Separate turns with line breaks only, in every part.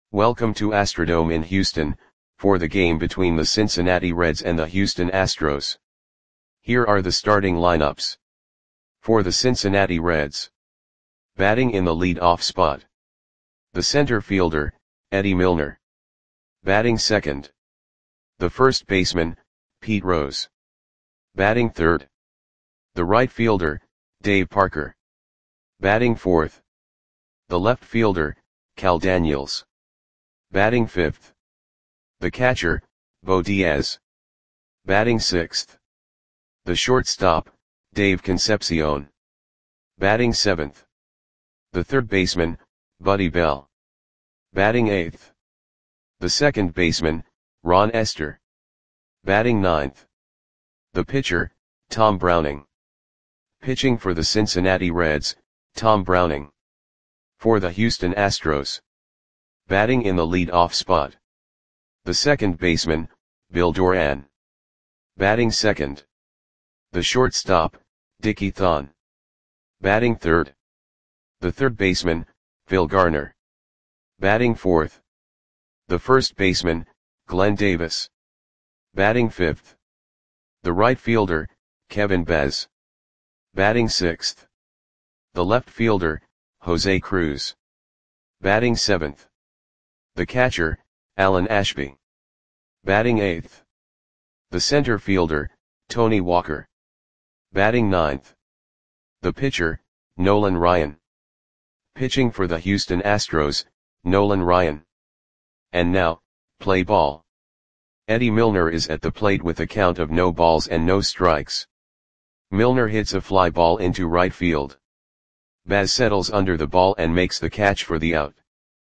Welcome to Astrodome in Houston, for the game between the Cincinnati Reds and the Houston Astros. Here are the starting lineups. For the Cincinnati Reds. Batting in the lead-off spot. The center fielder, Eddie Milner. Batting second. The first baseman, Pete Rose. Batting third. The right fielder, Dave Parker. Batting fourth. The left fielder, Cal Daniels. Batting fifth. The catcher, Bo Diaz. Batting sixth. The shortstop, Dave Concepcion. Batting seventh. The third baseman, Buddy Bell. Batting eighth. The second baseman, Ron Estes. Batting ninth. The pitcher, Tom Browning. Pitching for the Cincinnati Reds, Tom Browning. For the Houston Astros. Batting in the lead-off spot. The second baseman, Bill Doran. Batting second. The shortstop, Dickie Thon. Batting third. The third baseman, Phil Garner. Batting fourth. The first baseman, Glenn Davis. Batting fifth. The right fielder, Kevin Bez. Batting sixth. The left fielder, Jose Cruz. Batting seventh. The catcher, Alan Ashby. Batting eighth. The center fielder, Tony Walker. Batting ninth. The pitcher, Nolan Ryan. Pitching for the Houston Astros, Nolan Ryan. And now, play ball. Eddie Milner is at the plate with a count of no balls and no strikes. Milner hits a fly ball into right field. Baz settles under the ball and makes the catch for the out.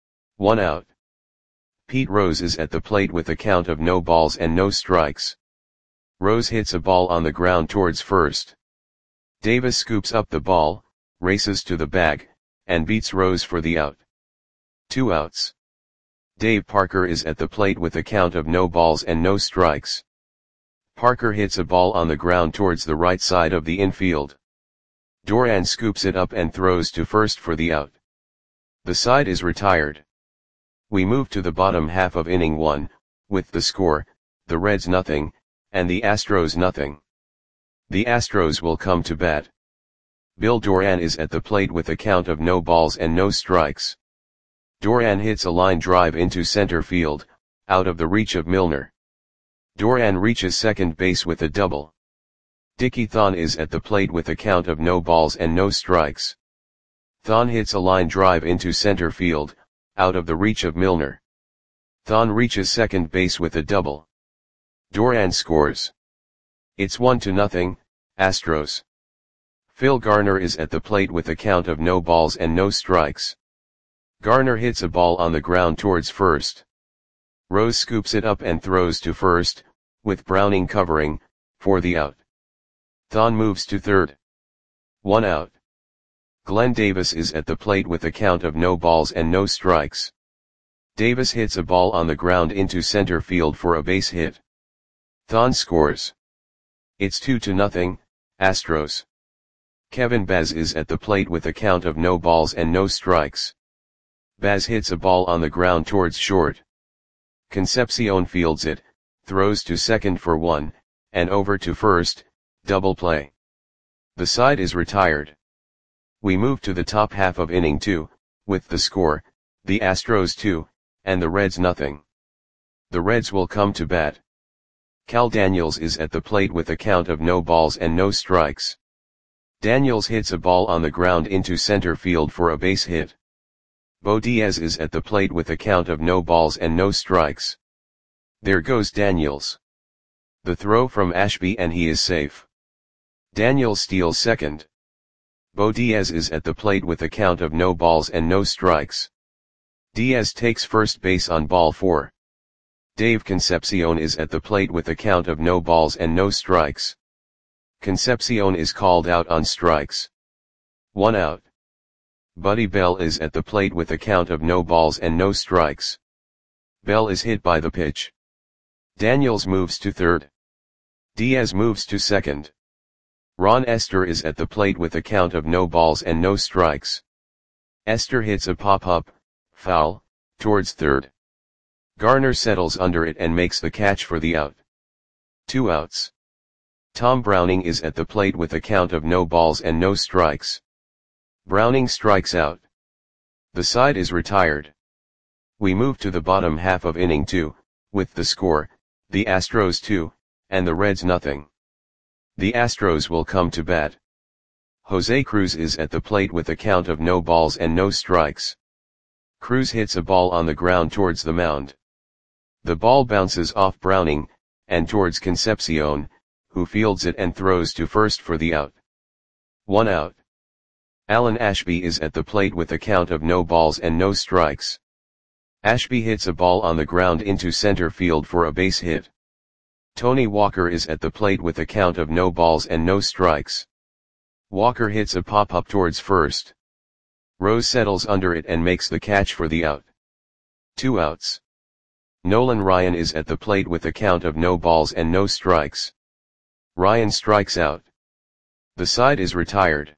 1 out. Pete Rose is at the plate with a count of no balls and no strikes. Rose hits a ball on the ground towards first. Davis scoops up the ball, races to the bag, and beats Rose for the out. 2 outs. Dave Parker is at the plate with a count of no balls and no strikes. Parker hits a ball on the ground towards the right side of the infield. Doran scoops it up and throws to first for the out. The side is retired. We move to the bottom half of inning 1, with the score, the Reds nothing, and the Astros nothing. The Astros will come to bat. Bill Doran is at the plate with a count of no balls and no strikes. Doran hits a line drive into center field, out of the reach of Milner. Doran reaches second base with a double. Dickie Thon is at the plate with a count of no balls and no strikes. Thon hits a line drive into center field, out of the reach of Milner. Thon reaches second base with a double. Doran scores. It's 1-0, Astros. Phil Garner is at the plate with a count of no balls and no strikes. Garner hits a ball on the ground towards first. Rose scoops it up and throws to first, with Browning covering, for the out. Thon moves to third. 1 out. Glenn Davis is at the plate with a count of no balls and no strikes. Davis hits a ball on the ground into center field for a base hit. Thon scores. It's 2-0, Astros. Kevin Baz is at the plate with a count of no balls and no strikes. Baz hits a ball on the ground towards short. Concepcion fields it, throws to second for 1, and over to first, double play. The side is retired. We move to the top half of inning 2, with the score, the Astros 2, and the Reds nothing. The Reds will come to bat. Cal Daniels is at the plate with a count of no balls and no strikes. Daniels hits a ball on the ground into center field for a base hit. Bo Diaz is at the plate with a count of no balls and no strikes. There goes Daniels. The throw from Ashby and he is safe. Daniels steals second. Bo Diaz is at the plate with a count of no balls and no strikes. Diaz takes first base on ball 4. Dave Concepcion is at the plate with a count of no balls and no strikes. Concepcion is called out on strikes. 1 out. Buddy Bell is at the plate with a count of no balls and no strikes. Bell is hit by the pitch. Daniels moves to third. Diaz moves to second. Ron Estes is at the plate with a count of no balls and no strikes. Estes hits a pop-up, foul, towards third. Garner settles under it and makes the catch for the out. 2 outs. Tom Browning is at the plate with a count of no balls and no strikes. Browning strikes out. The side is retired. We move to the bottom half of inning 2, with the score, the Astros 2, and the Reds nothing. The Astros will come to bat. Jose Cruz is at the plate with a count of no balls and no strikes. Cruz hits a ball on the ground towards the mound. The ball bounces off Browning, and towards Concepcion, who fields it and throws to first for the out. 1 out. Alan Ashby is at the plate with a count of no balls and no strikes. Ashby hits a ball on the ground into center field for a base hit. Tony Walker is at the plate with a count of no balls and no strikes. Walker hits a pop-up towards first. Rose settles under it and makes the catch for the out. 2 outs. Nolan Ryan is at the plate with a count of no balls and no strikes. Ryan strikes out. The side is retired.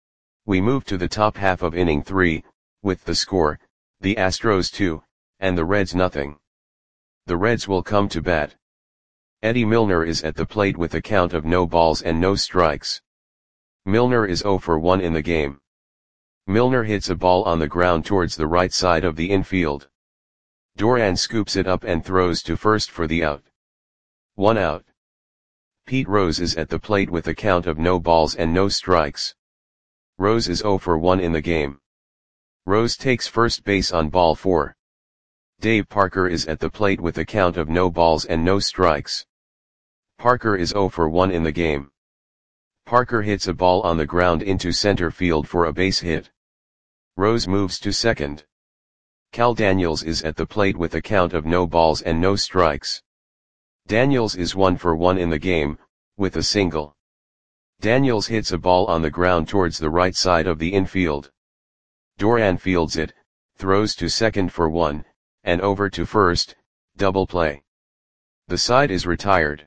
We move to the top half of inning 3, with the score, the Astros 2, and the Reds nothing. The Reds will come to bat. Eddie Milner is at the plate with a count of no balls and no strikes. Milner is 0 for 1 in the game. Milner hits a ball on the ground towards the right side of the infield. Duran scoops it up and throws to first for the out. 1 out. Pete Rose is at the plate with a count of no balls and no strikes. Rose is 0 for 1 in the game. Rose takes first base on ball 4. Dave Parker is at the plate with a count of no balls and no strikes. Parker is 0 for 1 in the game. Parker hits a ball on the ground into center field for a base hit. Rose moves to second. Cal Daniels is at the plate with a count of no balls and no strikes. Daniels is 1 for 1 in the game, with a single. Daniels hits a ball on the ground towards the right side of the infield. Duran fields it, throws to second for 1, and over to first, double play. The side is retired.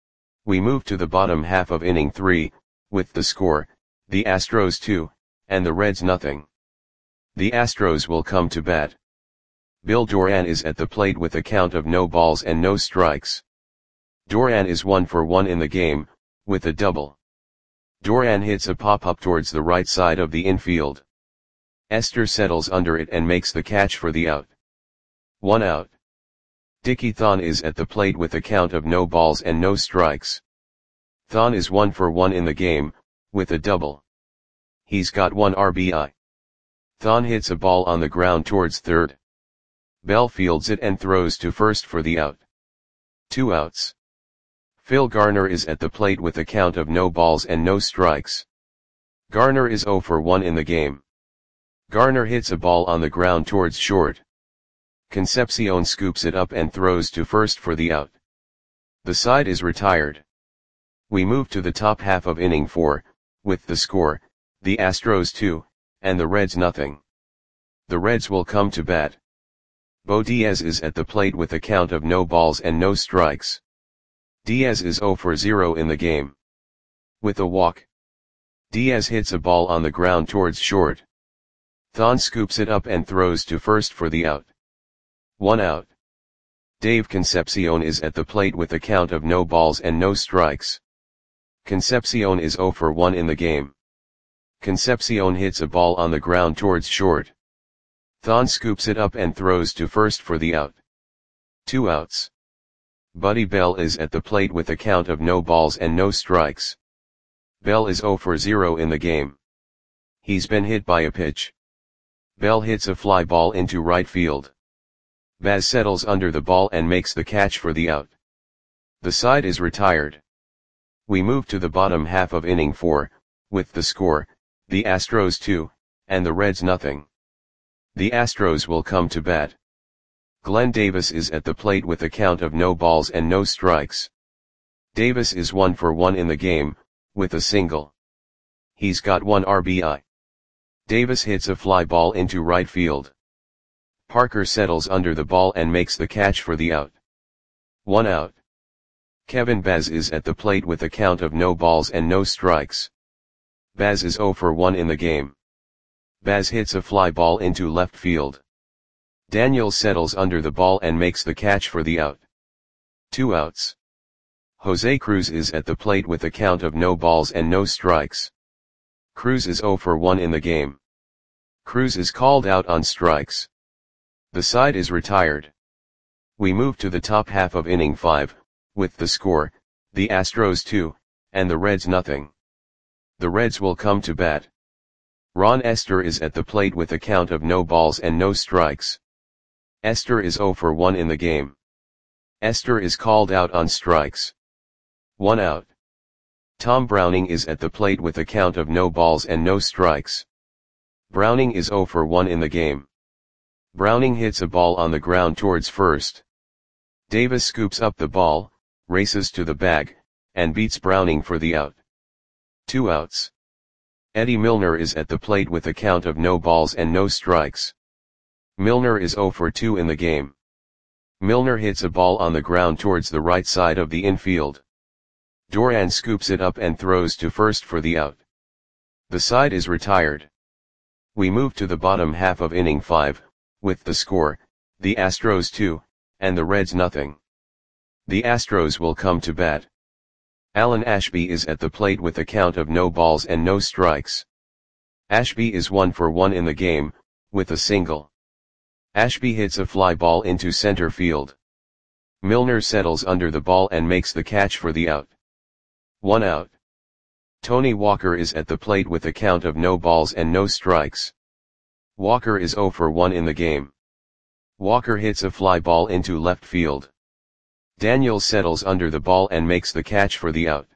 We move to the bottom half of inning 3, with the score, the Astros 2, and the Reds nothing. The Astros will come to bat. Bill Duran is at the plate with a count of no balls and no strikes. Duran is 1 for 1 in the game, with a double. Duran hits a pop-up towards the right side of the infield. Esther settles under it and makes the catch for the out. 1 out. Dickie Thon is at the plate with a count of no balls and no strikes. Thon is 1 for 1 in the game, with a double. He's got 1 RBI. Thon hits a ball on the ground towards third. Bell fields it and throws to first for the out. 2 outs. Phil Garner is at the plate with a count of no balls and no strikes. Garner is 0 for 1 in the game. Garner hits a ball on the ground towards short. Concepcion scoops it up and throws to first for the out. The side is retired. We move to the top half of inning 4, with the score, the Astros 2, and the Reds nothing. The Reds will come to bat. Bo Diaz is at the plate with a count of no balls and no strikes. Diaz is 0 for 0 in the game. With a walk. Diaz hits a ball on the ground towards short. Thon scoops it up and throws to first for the out. 1 out. Dave Concepcion is at the plate with a count of no balls and no strikes. Concepcion is 0 for 1 in the game. Concepcion hits a ball on the ground towards short. Thon scoops it up and throws to first for the out. 2 outs. Buddy Bell is at the plate with a count of no balls and no strikes. Bell is 0 for 0 in the game. He's been hit by a pitch. Bell hits a fly ball into right field. Baz settles under the ball and makes the catch for the out. The side is retired. We move to the bottom half of inning 4, with the score, the Astros 2, and the Reds nothing. The Astros will come to bat. Glenn Davis is at the plate with a count of no balls and no strikes. Davis is 1 for 1 in the game, with a single. He's got 1 RBI. Davis hits a fly ball into right field. Parker settles under the ball and makes the catch for the out. 1 out. Kevin Baz is at the plate with a count of no balls and no strikes. Baz is 0 for 1 in the game. Baz hits a fly ball into left field. Daniels settles under the ball and makes the catch for the out. 2 outs. Jose Cruz is at the plate with a count of no balls and no strikes. Cruz is 0 for 1 in the game. Cruz is called out on strikes. The side is retired. We move to the top half of inning 5, with the score, the Astros 2, and the Reds nothing. The Reds will come to bat. Ron Esther is at the plate with a count of no balls and no strikes. Esther is 0 for 1 in the game. Esther is called out on strikes. 1 out. Tom Browning is at the plate with a count of no balls and no strikes. Browning is 0 for 1 in the game. Browning hits a ball on the ground towards first. Davis scoops up the ball, races to the bag, and beats Browning for the out. 2 outs. Eddie Milner is at the plate with a count of no balls and no strikes. Milner is 0 for 2 in the game. Milner hits a ball on the ground towards the right side of the infield. Duran scoops it up and throws to first for the out. The side is retired. We move to the bottom half of inning 5, with the score, the Astros 2, and the Reds nothing. The Astros will come to bat. Alan Ashby is at the plate with a count of no balls and no strikes. Ashby is 1 for 1 in the game, with a single. Ashby hits a fly ball into center field. Milner settles under the ball and makes the catch for the out. 1 out. Tony Walker is at the plate with a count of no balls and no strikes. Walker is 0 for 1 in the game. Walker hits a fly ball into left field. Daniels settles under the ball and makes the catch for the out.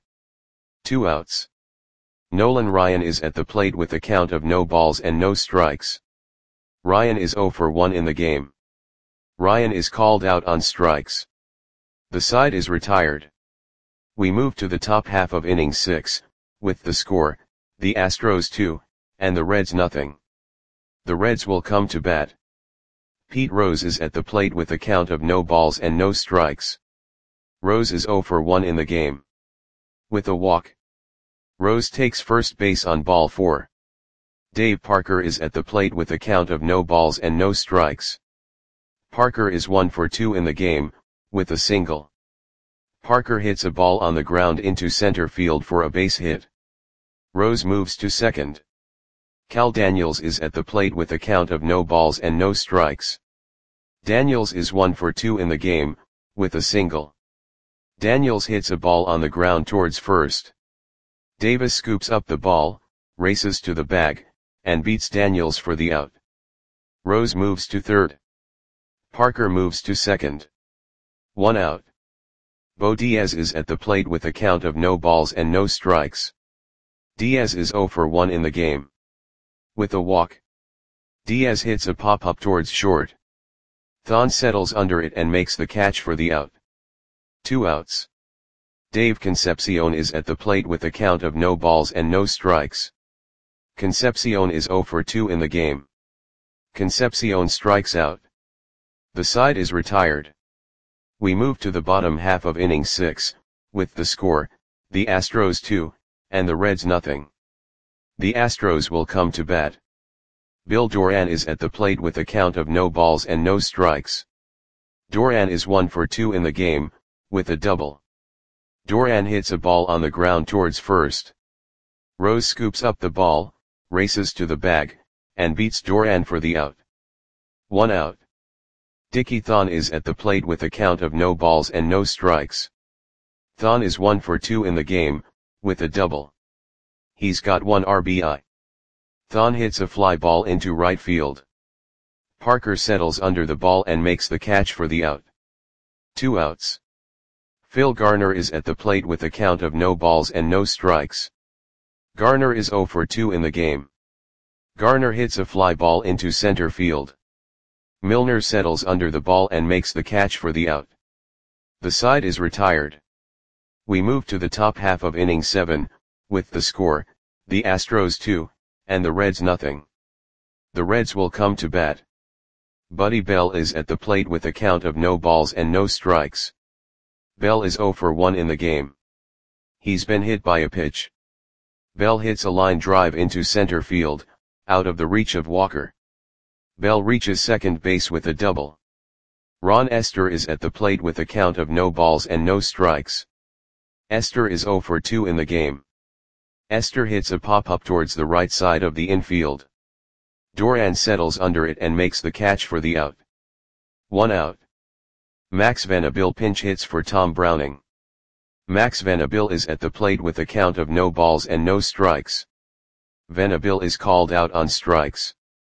2 outs. Nolan Ryan is at the plate with a count of no balls and no strikes. Ryan is 0 for 1 in the game. Ryan is called out on strikes. The side is retired. We move to the top half of inning 6, with the score, the Astros 2, and the Reds nothing. The Reds will come to bat. Pete Rose is at the plate with a count of no balls and no strikes. Rose is 0 for 1 in the game. With a walk. Rose takes first base on ball 4. Dave Parker is at the plate with a count of no balls and no strikes. Parker is 1 for 2 in the game, with a single. Parker hits a ball on the ground into center field for a base hit. Rose moves to second. Cal Daniels is at the plate with a count of no balls and no strikes. Daniels is 1 for 2 in the game, with a single. Daniels hits a ball on the ground towards first. Davis scoops up the ball, races to the bag, and beats Daniels for the out. Rose moves to third. Parker moves to second. 1 out. Bo Diaz is at the plate with a count of no balls and no strikes. Diaz is 0 for 1 in the game. With a walk. Diaz hits a pop-up towards short. Thon settles under it and makes the catch for the out. 2 outs. Dave Concepcion is at the plate with a count of no balls and no strikes. Concepcion is 0 for 2 in the game. Concepcion strikes out. The side is retired. We move to the bottom half of inning 6, with the score, the Astros 2, and the Reds nothing. The Astros will come to bat. Bill Duran is at the plate with a count of no balls and no strikes. Duran is 1 for 2 in the game, with a double. Duran hits a ball on the ground towards first. Rose scoops up the ball, races to the bag, and beats Duran for the out. 1 out. Dickie Thon is at the plate with a count of no balls and no strikes. Thon is 1 for 2 in the game, with a double. He's got 1 RBI. Thon hits a fly ball into right field. Parker settles under the ball and makes the catch for the out. 2 outs. Phil Garner is at the plate with a count of no balls and no strikes. Garner is 0 for 2 in the game. Garner hits a fly ball into center field. Milner settles under the ball and makes the catch for the out. The side is retired. We move to the top half of inning 7, with the score, the Astros 2, and the Reds nothing. The Reds will come to bat. Buddy Bell is at the plate with a count of no balls and no strikes. Bell is 0 for 1 in the game. He's been hit by a pitch. Bell hits a line drive into center field, out of the reach of Walker. Bell reaches second base with a double. Ron Esther is at the plate with a count of no balls and no strikes. Esther is 0 for 2 in the game. Esther hits a pop-up towards the right side of the infield. Doran settles under it and makes the catch for the out. 1 out. Max Vanderbilt pinch hits for Tom Browning. Max Vanderbilt is at the plate with a count of no balls and no strikes. Vanderbilt is called out on strikes.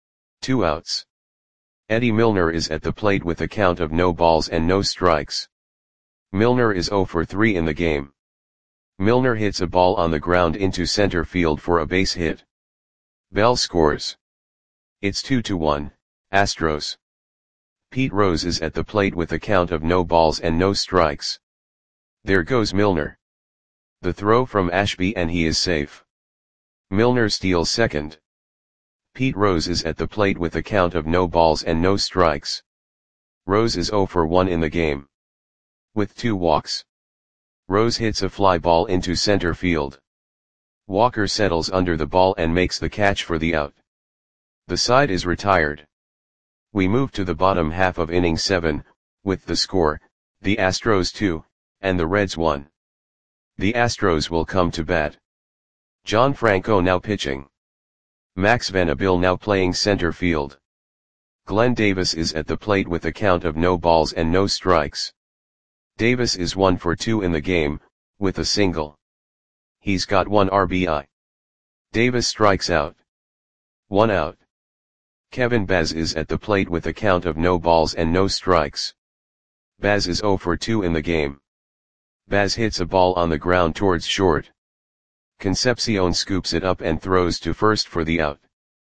2 outs. Eddie Milner is at the plate with a count of no balls and no strikes. Milner is 0 for 3 in the game. Milner hits a ball on the ground into center field for a base hit. Bell scores. It's 2-1, Astros. Pete Rose is at the plate with a count of no balls and no strikes. There goes Milner. The throw from Ashby and he is safe. Milner steals second. Pete Rose is at the plate with a count of no balls and no strikes. Rose is 0 for 1 in the game. With 2 walks. Rose hits a fly ball into center field. Walker settles under the ball and makes the catch for the out. The side is retired. We move to the bottom half of inning 7, with the score, the Astros 2, and the Reds 1. The Astros will come to bat. John Franco now pitching. Max Vanderbilt now playing center field. Glenn Davis is at the plate with a count of no balls and no strikes. Davis is 1 for 2 in the game, with a single. He's got 1 RBI. Davis strikes out. 1 out. Kevin Baz is at the plate with a count of no balls and no strikes. Baz is 0 for 2 in the game. Baz hits a ball on the ground towards short. Concepcion scoops it up and throws to first for the out.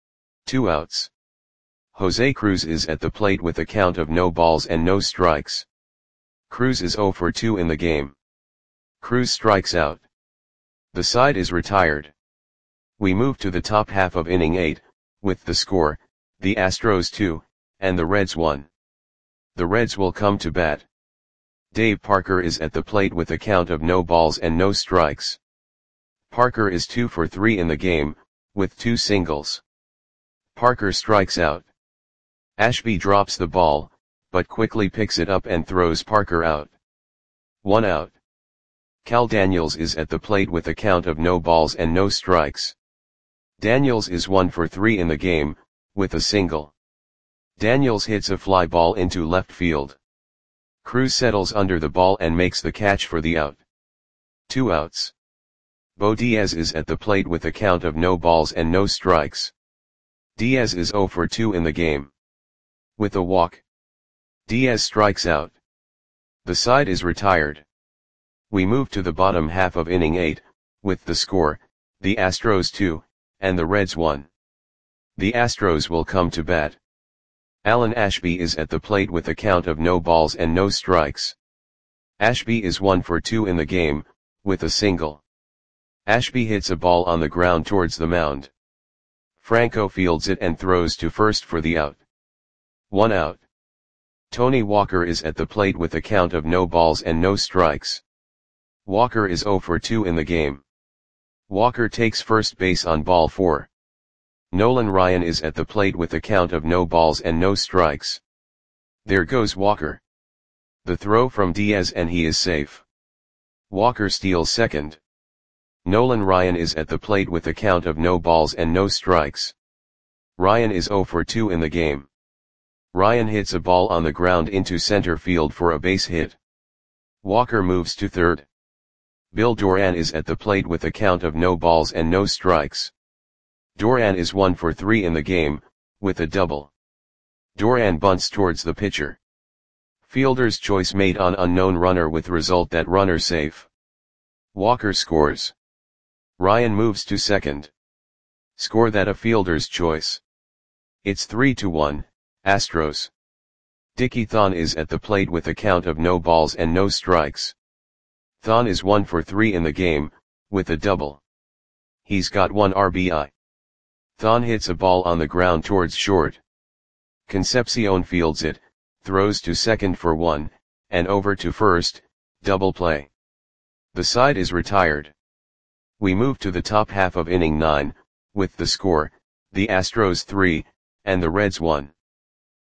2 outs. Jose Cruz is at the plate with a count of no balls and no strikes. Cruz is 0 for 2 in the game. Cruz strikes out. The side is retired. We move to the top half of inning 8, with the score, the Astros 2, and the Reds 1. The Reds will come to bat. Dave Parker is at the plate with a count of no balls and no strikes. Parker is 2 for 3 in the game, with 2 singles. Parker strikes out. Ashby drops the ball, but quickly picks it up and throws Parker out. 1 out. Cal Daniels is at the plate with a count of no balls and no strikes. Daniels is 1 for 3 in the game, with a single. Daniels hits a fly ball into left field. Cruz settles under the ball and makes the catch for the out. 2 outs. Bo Diaz is at the plate with a count of no balls and no strikes. Diaz is 0 for 2 in the game. With a walk. Diaz strikes out. The side is retired. We move to the bottom half of inning 8, with the score, the Astros 2, and the Reds 1. The Astros will come to bat. Alan Ashby is at the plate with a count of no balls and no strikes. Ashby is 1 for 2 in the game, with a single. Ashby hits a ball on the ground towards the mound. Franco fields it and throws to first for the out. 1 out. Tony Walker is at the plate with a count of no balls and no strikes. Walker is 0 for 2 in the game. Walker takes first base on ball 4. Nolan Ryan is at the plate with a count of no balls and no strikes. There goes Walker. The throw from Diaz and he is safe. Walker steals second. Nolan Ryan is at the plate with a count of no balls and no strikes. Ryan is 0 for 2 in the game. Ryan hits a ball on the ground into center field for a base hit. Walker moves to third. Bill Doran is at the plate with a count of no balls and no strikes. Doran is 1 for 3 in the game, with a double. Doran bunts towards the pitcher. Fielder's choice made on unknown runner with result that runner safe. Walker scores. Ryan moves to second. Score that a fielder's choice. It's 3-1, Astros. Dickie Thon is at the plate with a count of no balls and no strikes. Thon is 1 for 3 in the game, with a double. He's got 1 RBI. Thon hits a ball on the ground towards short. Concepcion fields it, throws to second for 1, and over to first, double play. The side is retired. We move to the top half of inning 9, with the score, the Astros 3, and the Reds 1.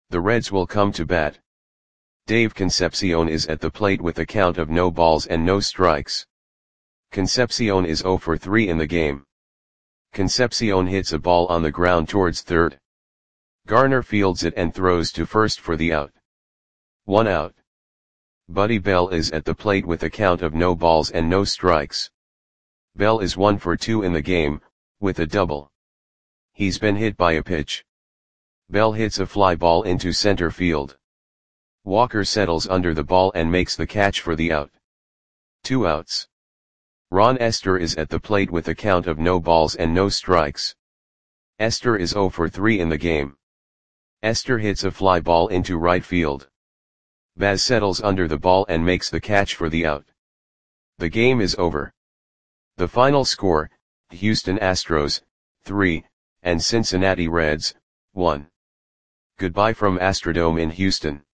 The Reds will come to bat. Dave Concepcion is at the plate with a count of no balls and no strikes. Concepcion is 0 for 3 in the game. Concepcion hits a ball on the ground towards third. Garner fields it and throws to first for the out. 1 out. Buddy Bell is at the plate with a count of no balls and no strikes. Bell is 1 for 2 in the game, with a double. He's been hit by a pitch. Bell hits a fly ball into center field. Walker settles under the ball and makes the catch for the out. 2 outs. Ron Esther is at the plate with a count of no balls and no strikes. Esther is 0 for 3 in the game. Esther hits a fly ball into right field. Baz settles under the ball and makes the catch for the out. The game is over. The final score, Houston Astros, 3, and Cincinnati Reds, 1. Goodbye from Astrodome in Houston.